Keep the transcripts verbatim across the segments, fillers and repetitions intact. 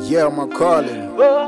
Yeah, my calling.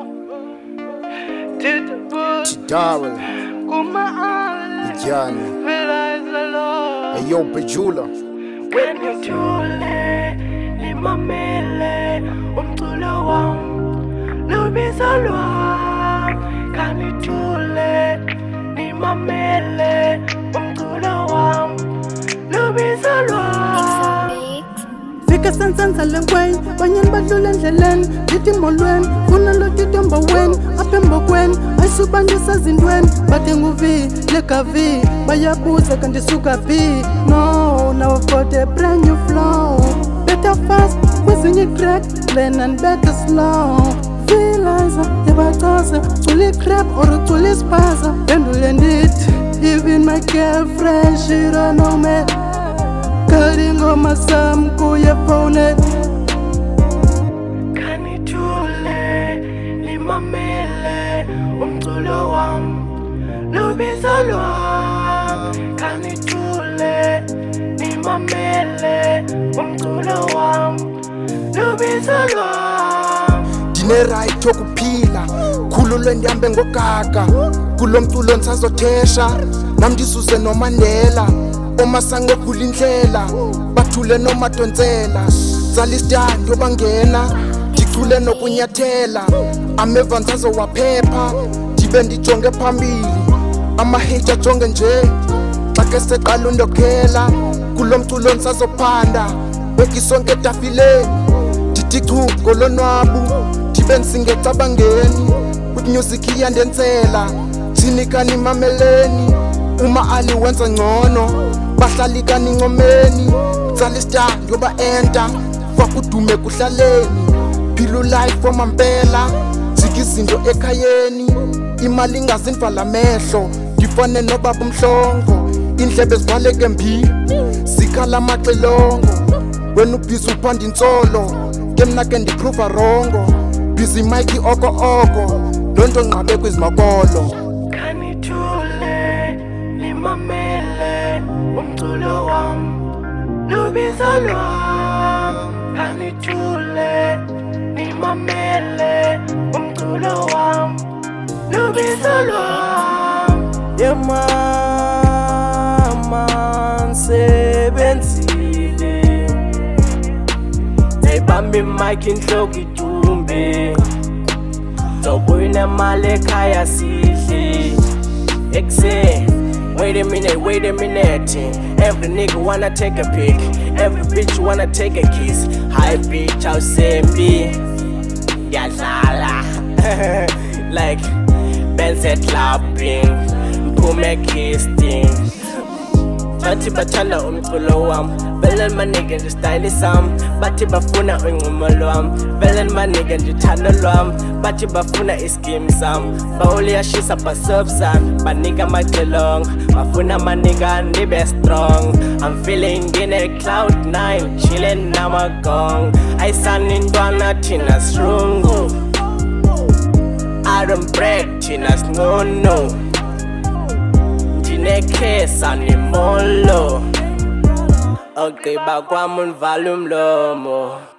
Darwin. Ijani. Hey, yo, Pejula. When you tule, nimamele, umculo wam, lubizo lwam. Can you tule, nimamele, umculo wam, lubizo lwam. Fika sansanza lengwen, banyan badlula endleleni, lithi molweni, funa lo titomba weni, apha embokweni, ayisubandisa zintweni, bathi nguvi, lekavi, bayabuza kanti suka phi. No, now I've got a brand new flow, better fast, kwezinye track, plan and better slow. Realize, yabachaza, ucula crap or ucula ispaza, pendule ndithi, even my girlfriend, she don't know me. Karingo masam kuya phone. Kanithule nimamele umculo wam, lubizo lwam. Kanithule nimamele umculo wam, lubizo lwam. Ndine right yokuphila, khululo ndihambe ngogaga, kulo mculo ndisazothesha, nam ndisuze noMandela. Omasange vula indlela, bathule nomadonsela, zalistan yobangena, ndicule nokunyathela, ameva ndisazowaphepha, ndibe ndijonge phambili, amahater ajonge nje, xa ke seqala undokhela, kulo mculo ndisazophanda, beki sonke etafileni, ndithi chu ngolonwabu, ndibe ndisingecabangeni, with music iyandenzela, zinikani mameleni, uma ali wenza ngcono, bahlali kaningomeni, tsala isitandi yoba enta, fakudume kuhlaleni, phila life wamampela, zika izinto ekhayeni, imali ingazinvala amehlo, ngifane nobaba umhlongo, indlebe zivaleke mbi, zikhala amaxilongo, wena ubhizi uphanda insolo, ke mna ke ndiphruva rongo, bhizi mike oko oko, lonto nqabe kwizimakolo. Kanithule nimamele umculo wam, lubizo lwam. Kanithule nimamele umculo wam, lubizo lwam. Yemama nsebenzile, ebambe mic inhloko idumbe, zobuyina mali ekhaya sidle ekuseni. Wait a minute, wait a minute. Every nigga wanna take a pic, every bitch wanna take a kiss. Hi bitch, I'll say me. Yazala. Like Ben said clapping, Pume kissing. Bathi bathanda umculo wam, vele ma nigga nje style sam. Bathi bafuna unqumo lwam, vele ma nigga nje thando lwam. Bathi bafuna iskim sam, bawuli yashisa basurf sam. Banika amaxilongo, bafuna ma nigga nibe strong. I'm feeling in a cloud nine, chilling namagong. Ayisani ntwana thina srungu, I don't break thina snono. Ndinekesa nimolo, ogqiba kwam undivala umlomo.